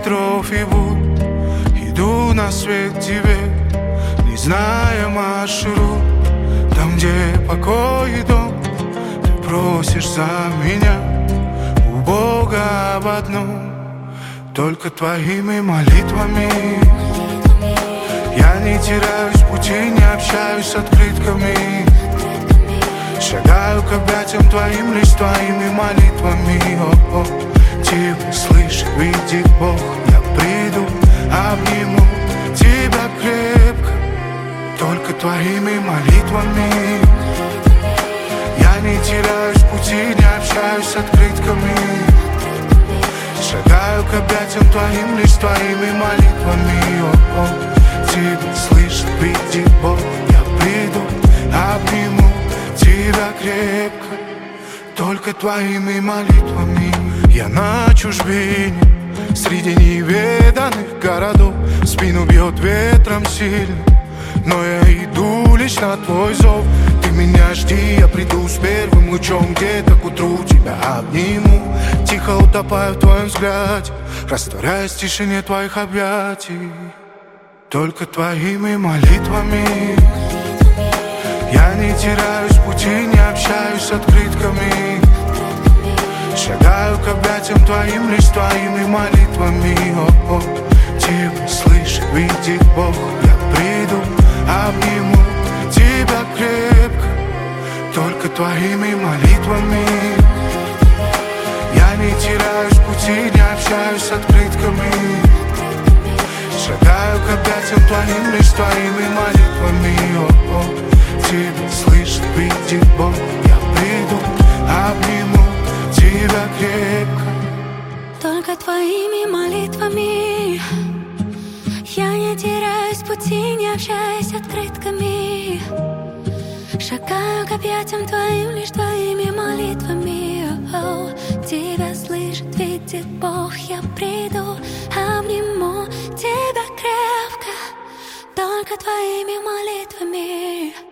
ветров и бурь. Иду на свет тебе, не зная маршрут. Там, где покой и дом, ты просишь за меня у Бога об одном. Только твоими молитвами я не теряюсь в пути, не общаюсь с открытками. Шагаю к объятиям твоим, лишь твоими молитвами. О-о. Тебя слышит, видит Бог. Я приду, обниму тебя крепко. Только твоими молитвами я не теряюсь в пути, не общаюсь с открытками. Шагаю к объятиям твоим, лишь твоими молитвами. О-о. Тебя слышит, видит Бог. Я приду, обниму тебя крепко. Только твоими молитвами. Я на чужбине, среди неведанных городов. Спину бьет ветром сильно, но я иду лишь на твой зов. Ты меня жди, я приду с первым лучом. Где-то к утру тебя обниму, тихо утопаю в твоем взгляде, растворяясь в тишине твоих объятий. Только твоими молитвами я не теряюсь в пути, не общаюсь с открытками. Шагаю к объятиям твоим, лишь твоими молитвами. О-о. Тебя слышит, видит Бог. Я приду, обниму тебя крепко. Только твоими молитвами я не теряюсь в пути, не общаюсь с открытками. Шагаю к объятиям твоим, лишь твоими молитвами. О-о. Тебя слышит, видит Бог. Я приду, обниму тебя крепко. Только твоими молитвами я не теряюсь в пути, не общаюсь с открытками. Шагаю к объятиям твоим, лишь твоими молитвами. О-о. Тебя слышит, видит Бог. Я приду, обниму тебя крепко. Только твоими молитвами.